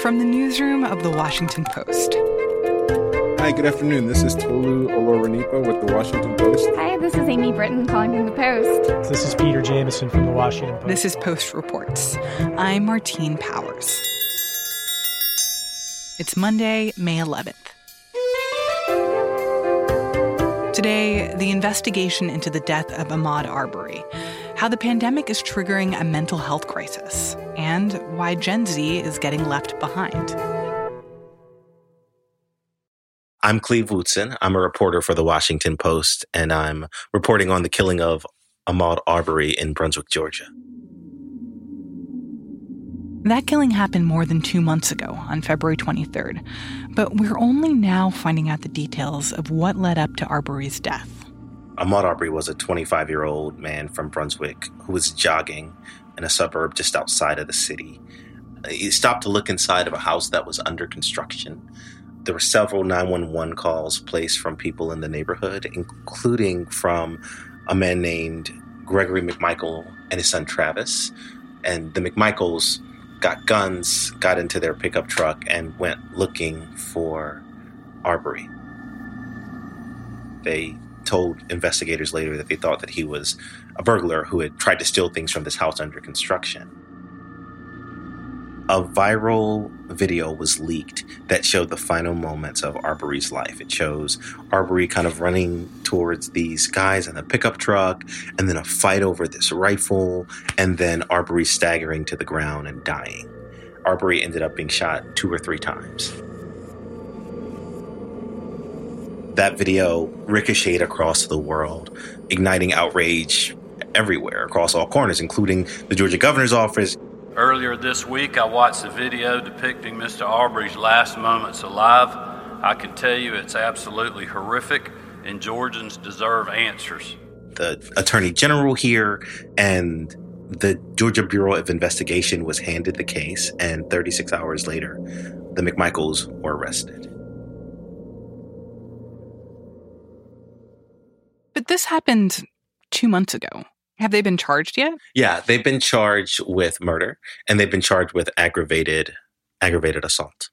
from the newsroom of The Washington Post. Hi, good afternoon. This is Tolu Olorunipo with The Washington Post. Hi, this is Amy Britton calling from The Post. This is Peter Jamison from The Washington Post. This is Post Reports. I'm Martine Powers. It's Monday, May 11th. Today, the investigation into the death of Ahmaud Arbery, how the pandemic is triggering a mental health crisis, and why Gen Z is getting left behind. I'm Cleve Wootson. I'm a reporter for The Washington Post, and I'm reporting on the killing of Ahmaud Arbery in Brunswick, Georgia. That killing happened more than 2 months ago, on February 23rd, but we're only now finding out the details of what led up to Arbery's death. Ahmaud Arbery was a 25-year-old man from Brunswick who was jogging in a suburb just outside of the city. He stopped to look inside of a house that was under construction. There were several 911 calls placed from people in the neighborhood, including from a man named Gregory McMichael and his son Travis. And the McMichaels got guns, got into their pickup truck, and went looking for Arbery. They told investigators later that they thought that he was a burglar who had tried to steal things from this house under construction. A viral video was leaked that showed the final moments of Arbery's life. It shows Arbery kind of running towards these guys in a pickup truck, and then a fight over this rifle, and then Arbery staggering to the ground and dying. Arbery ended up being shot 2 or 3 times. That video ricocheted across the world, igniting outrage everywhere, across all corners, including the Georgia governor's office. Earlier this week, I watched a video depicting Mr. Arbery's last moments alive. I can tell you it's absolutely horrific, and Georgians deserve answers. The Attorney General here and the Georgia Bureau of Investigation was handed the case, and 36 hours later, the McMichaels were arrested. But this happened 2 months ago. Have they been charged yet? Yeah, they've been charged with murder, and they've been charged with aggravated assault.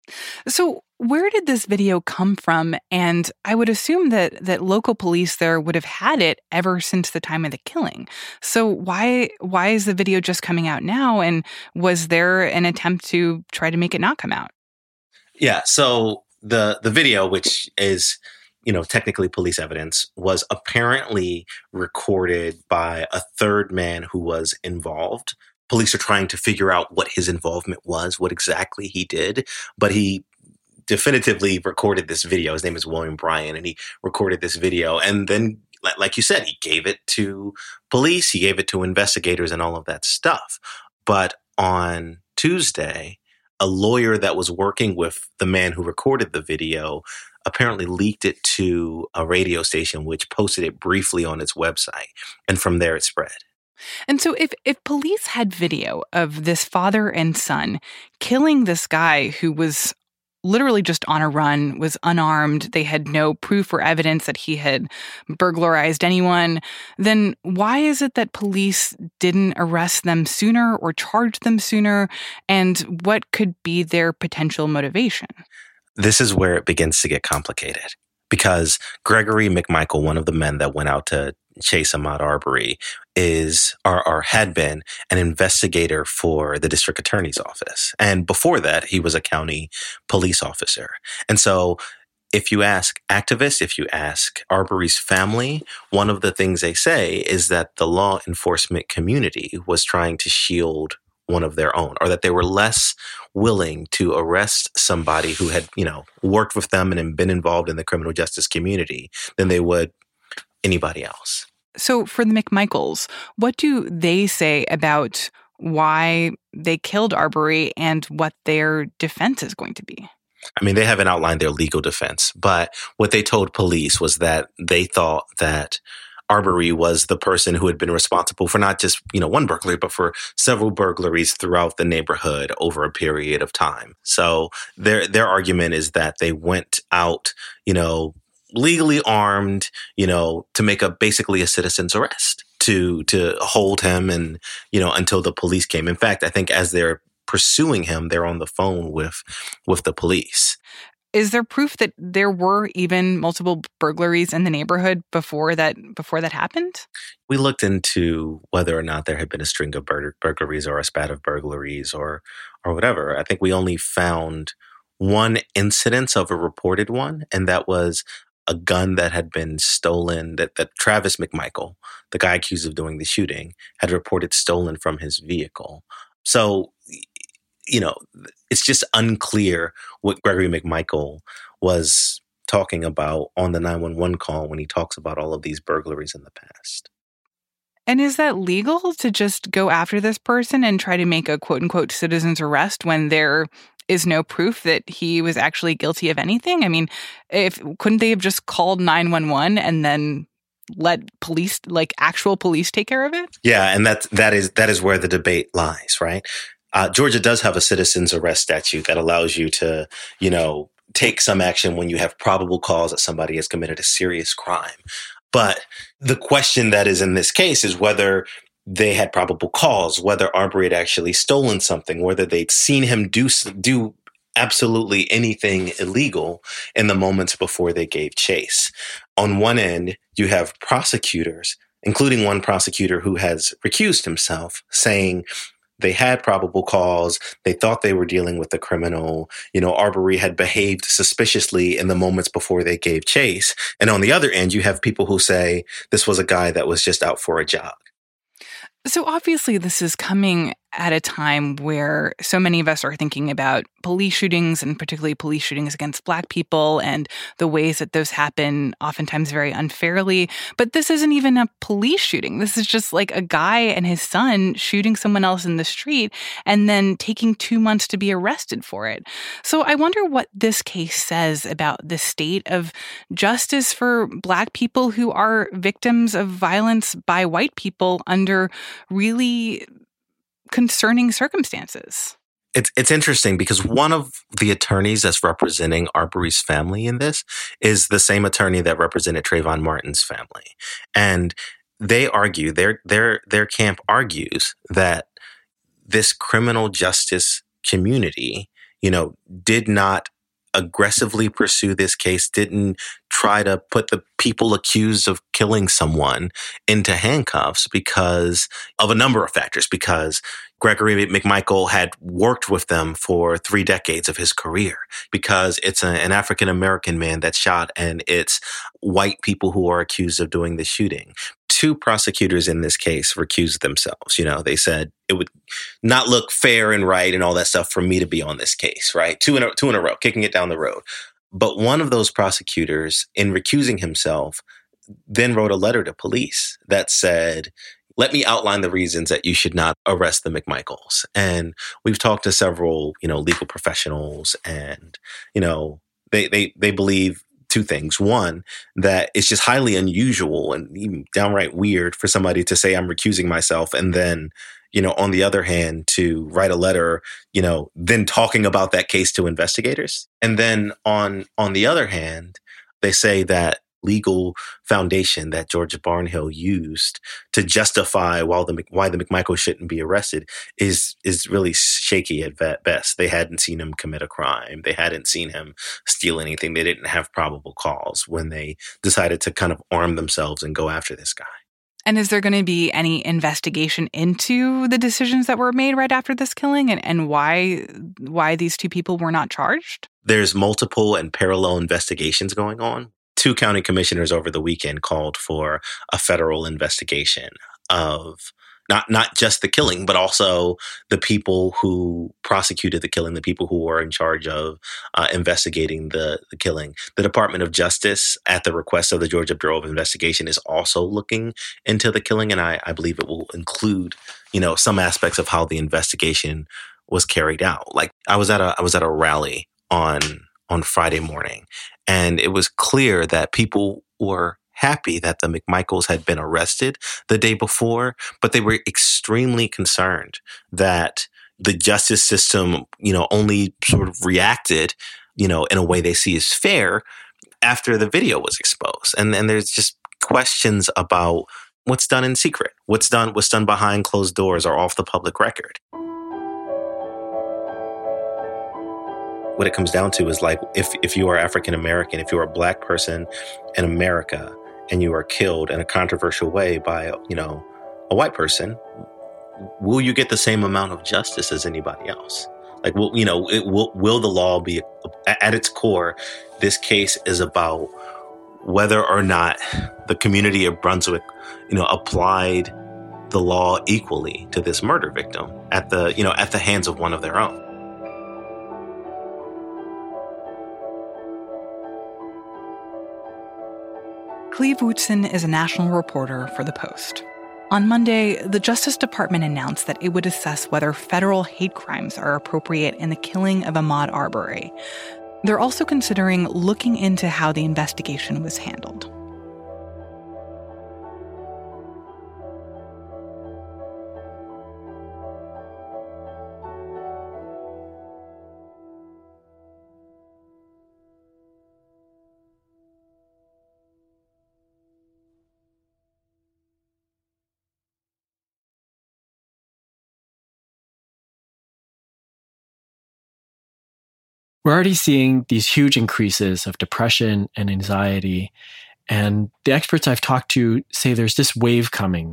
So where did this video come from? And I would assume that local police there would have had it ever since the time of the killing. So why is the video just coming out now? And was there an attempt to try to make it not come out? Yeah, so the video, which is technically police evidence, was apparently recorded by a third man who was involved. Police are trying to figure out what his involvement was, what exactly he did, but he definitively recorded this video. His name is William Bryan, and he recorded this video. And then, like you said, he gave it to police, he gave it to investigators and all of that stuff. But on Tuesday, a lawyer that was working with the man who recorded the video apparently leaked it to a radio station, which posted it briefly on its website. And from there, it spread. And so if police had video of this father and son killing this guy who was literally just on a run, was unarmed, they had no proof or evidence that he had burglarized anyone, then why is it that police didn't arrest them sooner or charge them sooner? And what could be their potential motivation? This is where it begins to get complicated, because Gregory McMichael, one of the men that went out to chase Ahmaud Arbery, is or had been an investigator for the district attorney's office. And before that, he was a county police officer. And so if you ask activists, if you ask Arbery's family, one of the things they say is that the law enforcement community was trying to shield one of their own, or that they were less willing to arrest somebody who had, worked with them and been involved in the criminal justice community than they would anybody else. So for the McMichaels, what do they say about why they killed Arbery and what their defense is going to be? I mean, they haven't outlined their legal defense, but what they told police was that they thought that Arbery was the person who had been responsible for not just, one burglary, but for several burglaries throughout the neighborhood over a period of time. So their argument is that they went out, legally armed, to make basically a citizen's arrest, to hold him and, until the police came. In fact, I think as they're pursuing him, they're on the phone with the police. Is there proof that there were even multiple burglaries in the neighborhood before that happened? We looked into whether or not there had been a string of burglaries or a spat of burglaries or whatever. I think we only found one incidence of a reported one, and that was a gun that had been stolen, that Travis McMichael, the guy accused of doing the shooting, had reported stolen from his vehicle. So, it's just unclear what Gregory McMichael was talking about on the 911 call when he talks about all of these burglaries in the past. And is that legal to just go after this person and try to make a quote-unquote citizen's arrest when there is no proof that he was actually guilty of anything? I mean, couldn't they have just called 911 and then let police, like actual police, take care of it? Yeah, and that is where the debate lies, right? Georgia does have a citizen's arrest statute that allows you to, take some action when you have probable cause that somebody has committed a serious crime. But the question that is in this case is whether they had probable cause, whether Arbery had actually stolen something, whether they'd seen him do absolutely anything illegal in the moments before they gave chase. On one end, you have prosecutors, including one prosecutor who has recused himself, saying they had probable cause. They thought they were dealing with a criminal. Arbery had behaved suspiciously in the moments before they gave chase. And on the other end, you have people who say this was a guy that was just out for a jog. So obviously this is coming at a time where so many of us are thinking about police shootings, and particularly police shootings against Black people, and the ways that those happen oftentimes very unfairly. But this isn't even a police shooting. This is just like a guy and his son shooting someone else in the street and then taking 2 months to be arrested for it. So I wonder what this case says about the state of justice for Black people who are victims of violence by white people under really concerning circumstances. It's interesting because one of the attorneys that's representing Arbery's family in this is the same attorney that represented Trayvon Martin's family. And they argue, their camp argues that this criminal justice community, did not aggressively pursue this case, didn't try to put the people accused of killing someone into handcuffs because of a number of factors. Because Gregory McMichael had worked with them for 3 decades of his career, because it's an African-American man that's shot and it's white people who are accused of doing the shooting. 2 prosecutors in this case recused themselves. They said it would not look fair and right and all that stuff for me to be on this case, right? Two in a row, kicking it down the road. But one of those prosecutors, in recusing himself, then wrote a letter to police that said, let me outline the reasons that you should not arrest the McMichaels. And we've talked to several, legal professionals, and, they believe 2 things. One, that it's just highly unusual and even downright weird for somebody to say, I'm recusing myself, and then, on the other hand, to write a letter, then talking about that case to investigators. And then on the other hand, they say that legal foundation that George Barnhill used to justify why the McMichael shouldn't be arrested is really shaky at best. They hadn't seen him commit a crime. They hadn't seen him steal anything. They didn't have probable cause when they decided to kind of arm themselves and go after this guy. And is there going to be any investigation into the decisions that were made right after this killing and why these 2 people were not charged? There's multiple and parallel investigations going on. 2 county commissioners over the weekend called for a federal investigation of not just the killing, but also the people who prosecuted the killing, the people who were in charge of investigating the killing. The Department of Justice, at the request of the Georgia Bureau of Investigation, is also looking into the killing, and I believe it will include, some aspects of how the investigation was carried out. Like I was at a rally on Friday morning, and it was clear that people were happy that the McMichaels had been arrested the day before, but they were extremely concerned that the justice system, only sort of reacted, in a way they see as fair after the video was exposed. And there's just questions about what's done in secret, what's done behind closed doors or off the public record. what it comes down to is like, if you are African American, if you are a Black person in America and you are killed in a controversial way by, you know, a white person, will you get the same amount of justice as anybody else? Like, will the law be, at its core, this case is about whether or not the community of Brunswick, you know, applied the law equally to this murder victim at the hands of one of their own. Cleve Wootson is a national reporter for The Post. On Monday, the Justice Department announced that it would assess whether federal hate crimes are appropriate in the killing of Ahmaud Arbery. They're also considering looking into how the investigation was handled. We're already seeing these huge increases of depression and anxiety. And the experts I've talked to say there's this wave coming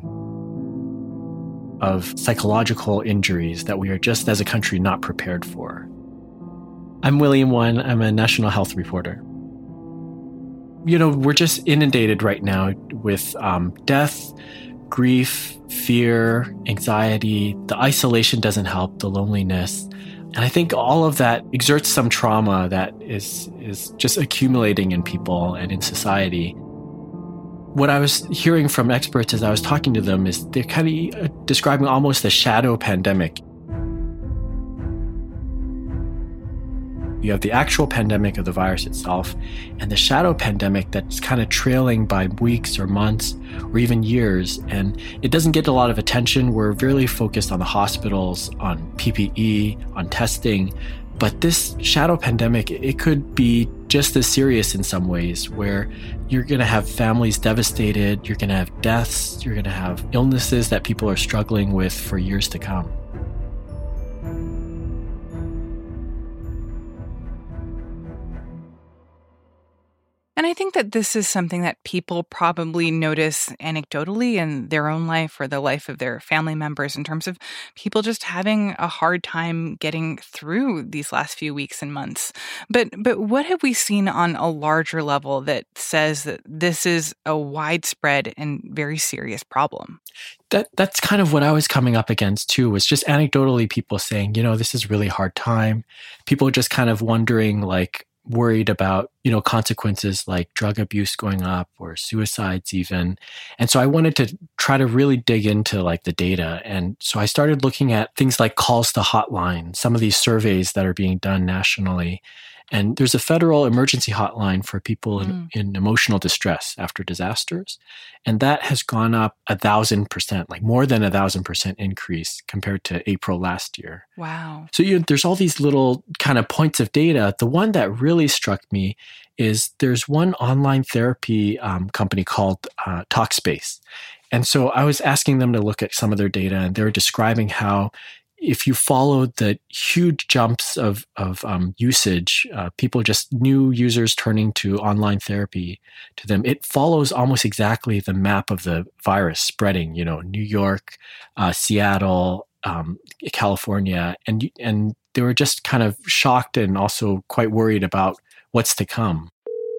of psychological injuries that we are just as a country not prepared for. I'm William Won. I'm a national health reporter. You know, we're just inundated right now with death, grief, fear, anxiety. The isolation doesn't help, the loneliness. And I think all of that exerts some trauma that is just accumulating in people and in society. What I was hearing from experts as I was talking to them is they're kind of describing almost a shadow pandemic. You have the actual pandemic of the virus itself and the shadow pandemic that's kind of trailing by weeks or months or even years. And it doesn't get a lot of attention. We're really focused on the hospitals, on PPE, on testing. But this shadow pandemic, it could be just as serious in some ways, where you're going to have families devastated, you're going to have deaths, you're going to have illnesses that people are struggling with for years to come. And I think that this is something that people probably notice anecdotally in their own life or the life of their family members, in terms of people just having a hard time getting through these last few weeks and months. But what have we seen on a larger level that says that this is a widespread and very serious problem? That's kind of what I was coming up against too, was just anecdotally people saying, you know, this is a really hard time. People just kind of wondering, like, worried about, you know, consequences like drug abuse going up or suicides even. And so I wanted to try to really dig into like the data. And so I started looking at things like calls to hotline, some of these surveys that are being done nationally. And there's a federal emergency hotline for people in emotional distress after disasters. And that has gone up 1,000%, like more than 1,000% increase compared to April last year. Wow. So there's all these little kind of points of data. The one that really struck me is there's one online therapy company called Talkspace. And so I was asking them to look at some of their data, and they were describing how if you followed the huge jumps of usage, people, just new users turning to online therapy to them, it follows almost exactly the map of the virus spreading, you know, New York, Seattle, California. And they were just kind of shocked and also quite worried about what's to come.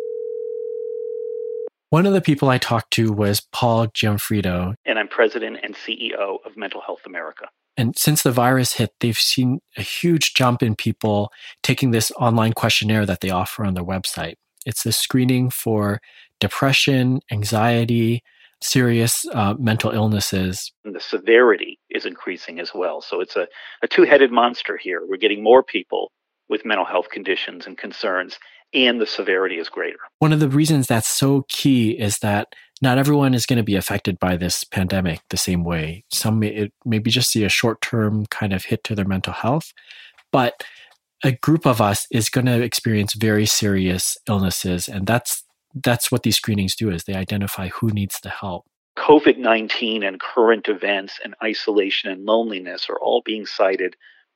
One of the people I talked to was Paul Gianfrido. And I'm president and CEO of Mental Health America. And since the virus hit, they've seen a huge jump in people taking this online questionnaire that they offer on their website. It's a screening for depression, anxiety, serious mental illnesses. And the severity is increasing as well. So it's a two-headed monster here. We're getting more people with mental health conditions and concerns, and the severity is greater. One of the reasons that's so key is that not everyone is going to be affected by this pandemic the same way. Some maybe just see a short-term kind of hit to their mental health, but a group of us is going to experience very serious illnesses, and that's what these screenings do, is they identify who needs the help. COVID-19 and current events and isolation and loneliness are all being cited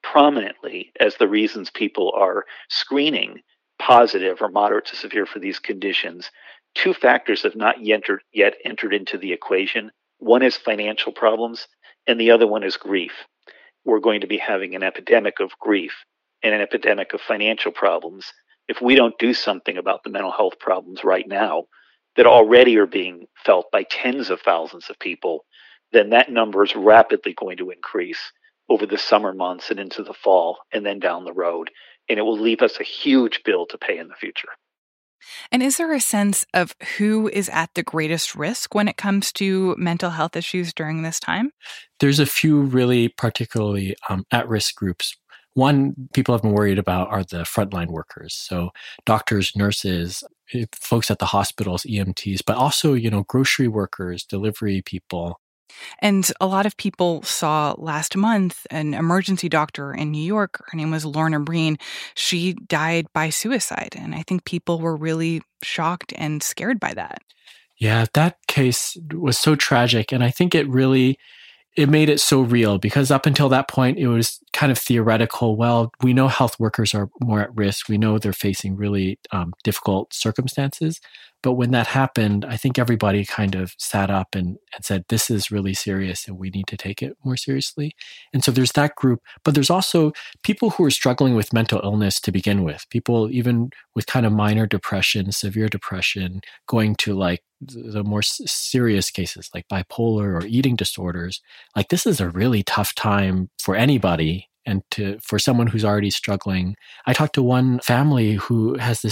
prominently as the reasons people are screening positive or moderate to severe for these conditions, two factors have not yet entered into the equation. One is financial problems, and the other one is grief. We're going to be having an epidemic of grief and an epidemic of financial problems if we don't do something about the mental health problems right now that already are being felt by tens of thousands of people. Then that number is rapidly going to increase over the summer months and into the fall and then down the road. And it will leave us a huge bill to pay in the future. And is there a sense of who is at the greatest risk when it comes to mental health issues during this time? There's a few really particularly at-risk groups. One people have been worried about are the frontline workers. So doctors, nurses, folks at the hospitals, EMTs, but also, grocery workers, delivery people. And a lot of people saw last month an emergency doctor in New York. Her name was Lorna Breen. She died by suicide. And I think people were really shocked and scared by that. Yeah, that case was so tragic. And I think it made it so real because up until that point, it was kind of theoretical. Well, we know health workers are more at risk. We know they're facing really difficult circumstances. But when that happened, I think everybody kind of sat up and said, this is really serious and we need to take it more seriously. And so there's that group, but there's also people who are struggling with mental illness to begin with. People even with kind of minor depression, severe depression, going to like the more serious cases like bipolar or eating disorders. Like this is a really tough time for anybody. And for someone who's already struggling. I talked to one family who has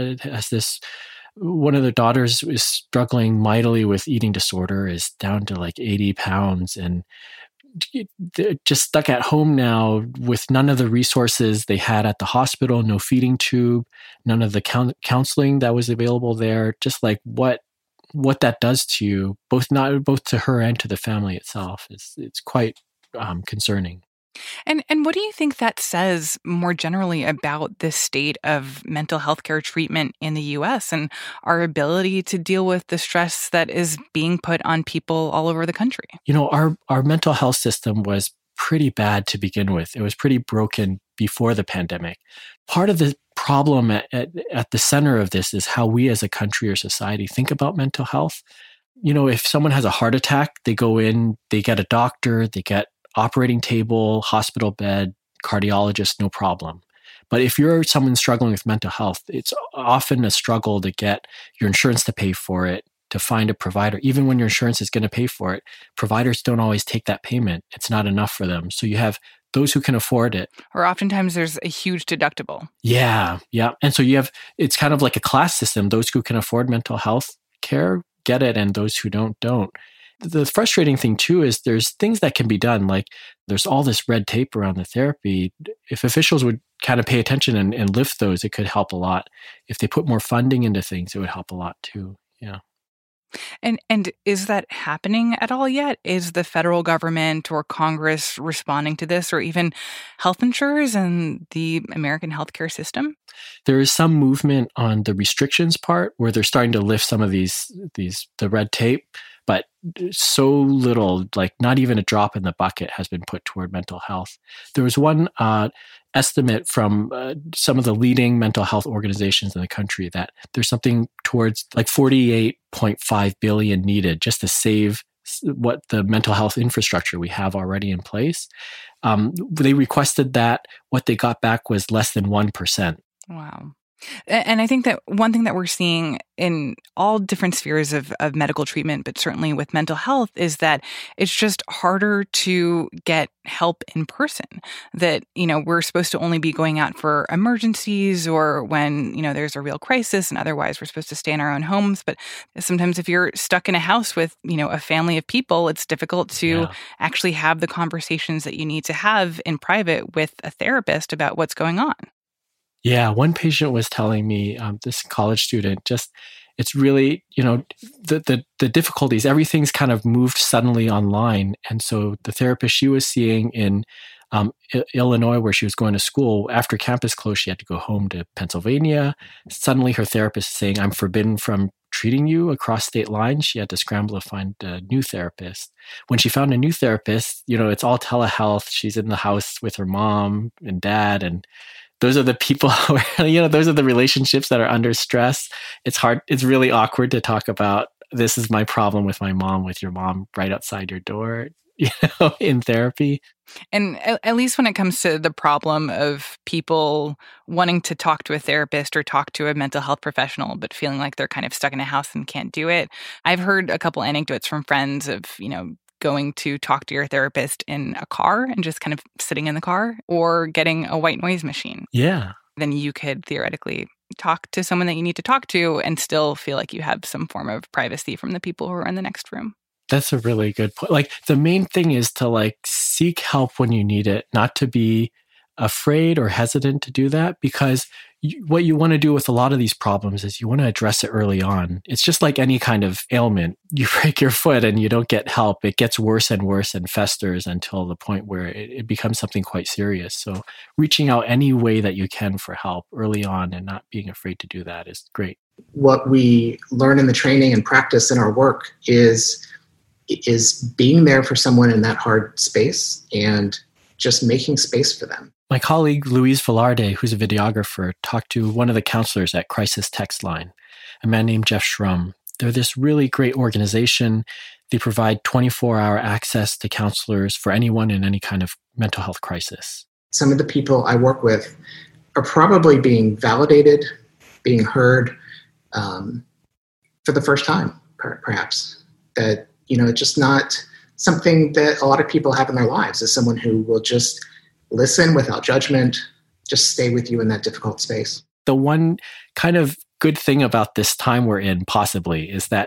one of the daughters is struggling mightily with eating disorder, is down to like 80 pounds and they're just stuck at home now with none of the resources they had at the hospital, no feeding tube, none of the counseling that was available there. Just like what that does to you, both to her and to the family itself. It's quite concerning. And what do you think that says more generally about the state of mental health care treatment in the U.S. and our ability to deal with the stress that is being put on people all over the country? Our mental health system was pretty bad to begin with. It was pretty broken before the pandemic. Part of the problem at the center of this is how we as a country or society think about mental health. If someone has a heart attack, they go in, they get a doctor, they get operating table, hospital bed, cardiologist, no problem. But if you're someone struggling with mental health, it's often a struggle to get your insurance to pay for it, to find a provider. Even when your insurance is going to pay for it, providers don't always take that payment. It's not enough for them. So you have those who can afford it. Or oftentimes there's a huge deductible. Yeah. And so it's kind of like a class system. Those who can afford mental health care get it, and those who don't. The frustrating thing too is there's things that can be done. Like there's all this red tape around the therapy. If officials would kind of pay attention and lift those, it could help a lot. If they put more funding into things, it would help a lot too. Yeah. And is that happening at all yet? Is the federal government or Congress responding to this, or even health insurers and the American healthcare system? There is some movement on the restrictions part where they're starting to lift some of the red tape, but so little, like not even a drop in the bucket has been put toward mental health. There was one estimate from some of the leading mental health organizations in the country that there's something towards like $48.5 billion needed just to save what the mental health infrastructure we have already in place. They requested that. What they got back was less than 1%. Wow. And I think that one thing that we're seeing in all different spheres of medical treatment, but certainly with mental health, is that it's just harder to get help in person. That, we're supposed to only be going out for emergencies or when, there's a real crisis, and otherwise we're supposed to stay in our own homes. But sometimes if you're stuck in a house with, a family of people, it's difficult to actually have the conversations that you need to have in private with a therapist about what's going on. Yeah, one patient was telling me, this college student, it's really, the difficulties, everything's kind of moved suddenly online. And so the therapist she was seeing in Illinois, where she was going to school, after campus closed, she had to go home to Pennsylvania. Suddenly her therapist is saying, I'm forbidden from treating you across state lines. She had to scramble to find a new therapist. When she found a new therapist, it's all telehealth. She's in the house with her mom and dad, and those are the people where, those are the relationships that are under stress. It's hard. It's really awkward to talk about, this is my problem with my mom, with your mom right outside your door, in therapy. And at least when it comes to the problem of people wanting to talk to a therapist or talk to a mental health professional, but feeling like they're kind of stuck in a house and can't do it. I've heard a couple anecdotes from friends of, going to talk to your therapist in a car and just kind of sitting in the car, or getting a white noise machine. Yeah. Then you could theoretically talk to someone that you need to talk to and still feel like you have some form of privacy from the people who are in the next room. That's a really good point. Like, the main thing is to seek help when you need it, not to be afraid or hesitant to do that, because what you want to do with a lot of these problems is you want to address it early on. It's just like any kind of ailment. You break your foot and you don't get help. It gets worse and worse and festers until the point where it becomes something quite serious. So reaching out any way that you can for help early on and not being afraid to do that is great. What we learn in the training and practice in our work is being there for someone in that hard space and just making space for them. My colleague Louise Velarde, who's a videographer, talked to one of the counselors at Crisis Text Line, a man named Jeff Schrum. They're this really great organization. They provide 24-hour access to counselors for anyone in any kind of mental health crisis. Some of the people I work with are probably being validated, being heard for the first time, perhaps. That, it's just not something that a lot of people have in their lives, as someone who will just listen without judgment, just stay with you in that difficult space. The one kind of good thing about this time we're in, possibly, is that,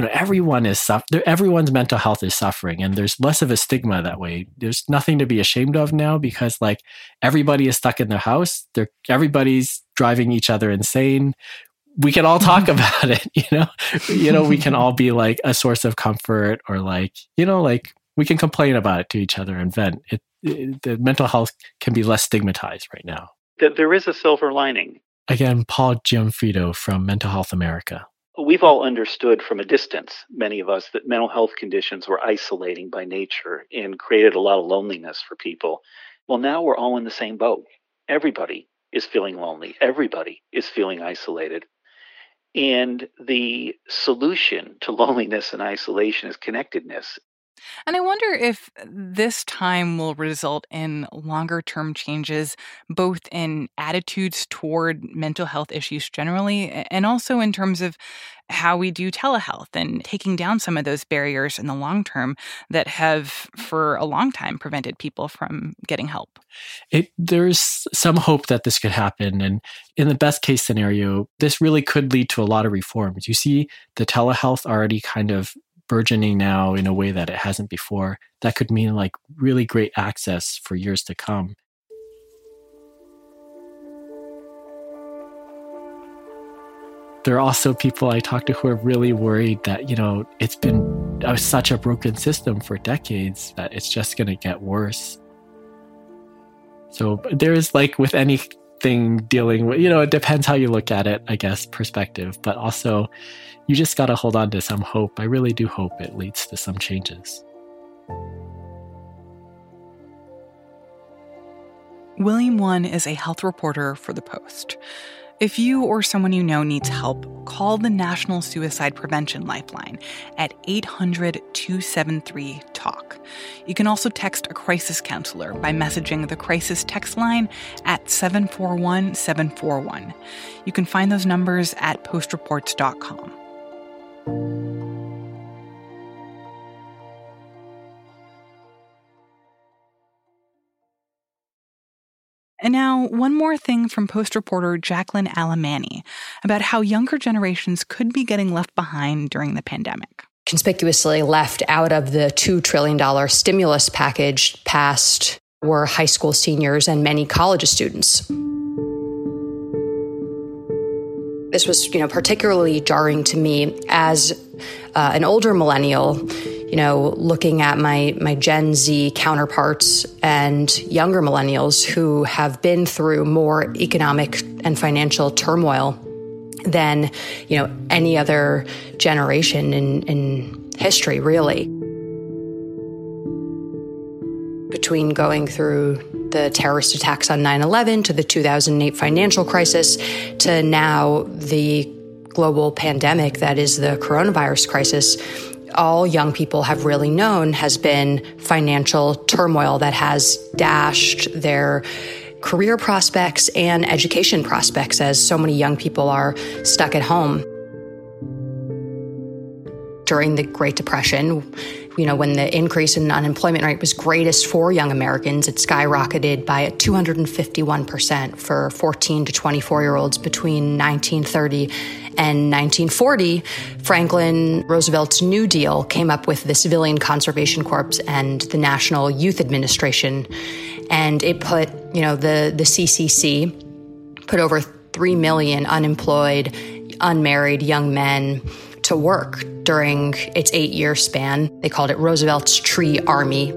everyone's mental health is suffering, and there's less of a stigma that way. There's nothing to be ashamed of now, because everybody is stuck in their house. Everybody's driving each other insane. We can all talk about it, we can all be a source of comfort, or we can complain about it to each other and vent. The mental health can be less stigmatized right now. There is a silver lining. Again, Paul Gianfrido from Mental Health America. We've all understood from a distance, many of us, that mental health conditions were isolating by nature and created a lot of loneliness for people. Well, now we're all in the same boat. Everybody is feeling lonely. Everybody is feeling isolated. And the solution to loneliness and isolation is connectedness. And I wonder if this time will result in longer-term changes, both in attitudes toward mental health issues generally, and also in terms of how we do telehealth and taking down some of those barriers in the long term that have, for a long time, prevented people from getting help. There's some hope that this could happen. And in the best case scenario, this really could lead to a lot of reforms. You see the telehealth already kind of burgeoning now in a way that it hasn't before. That could mean really great access for years to come. There are also people I talk to who are really worried that, it's been such a broken system for decades that it's just going to get worse. So there is, with anything dealing with, it depends how you look at it, I guess, perspective, but also you just got to hold on to some hope. I really do hope it leads to some changes. William Won is a health reporter for The Post. If you or someone you know needs help, call the National Suicide Prevention Lifeline at 800-273-TALK. You can also text a crisis counselor by messaging the crisis text line at 741-741. You can find those numbers at postreports.com. And now, one more thing from Post reporter Jacqueline Alemany about how younger generations could be getting left behind during the pandemic. Conspicuously left out of the $2 trillion stimulus package passed were high school seniors and many college students. This was, particularly jarring to me as an older millennial, looking at my Gen Z counterparts and younger millennials who have been through more economic and financial turmoil than, any other generation in history, really. Between going through the terrorist attacks on 9/11 to the 2008 financial crisis to now the global pandemic that is the coronavirus crisis, all young people have really known has been financial turmoil that has dashed their career prospects and education prospects, as so many young people are stuck at home. During the Great Depression, when the increase in unemployment rate was greatest for young Americans, it skyrocketed by 251% for 14 to 24-year-olds between 1930 and 1940. Franklin Roosevelt's New Deal came up with the Civilian Conservation Corps and the National Youth Administration, and it put, the CCC put over 3 million unemployed, unmarried young men to work during its 8-year span. They called it Roosevelt's Tree Army.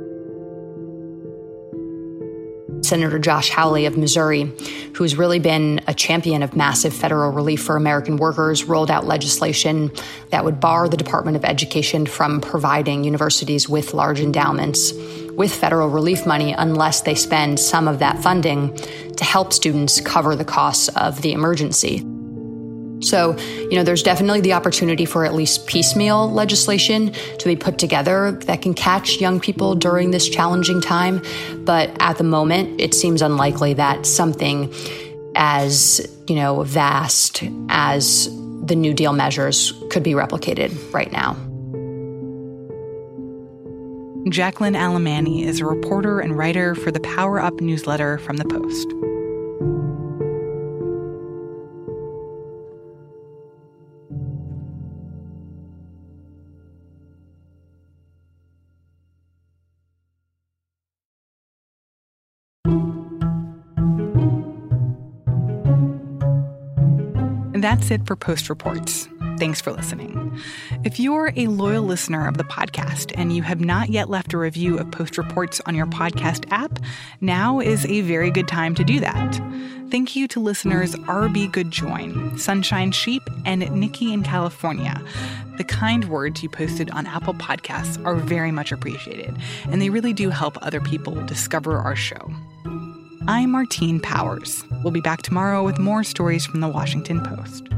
Senator Josh Hawley of Missouri, who's really been a champion of massive federal relief for American workers, rolled out legislation that would bar the Department of Education from providing universities with large endowments with federal relief money unless they spend some of that funding to help students cover the costs of the emergency. So, there's definitely the opportunity for at least piecemeal legislation to be put together that can catch young people during this challenging time. But at the moment, it seems unlikely that something as, vast as the New Deal measures could be replicated right now. Jacqueline Alemany is a reporter and writer for the Power Up newsletter from The Post. That's it for Post Reports. Thanks for listening. If you're a loyal listener of the podcast and you have not yet left a review of Post Reports on your podcast app, now is a very good time to do that. Thank you to listeners R.B. Goodjoin, Sunshine Sheep, and Nikki in California. The kind words you posted on Apple Podcasts are very much appreciated, and they really do help other people discover our show. I'm Martine Powers. We'll be back tomorrow with more stories from the Washington Post.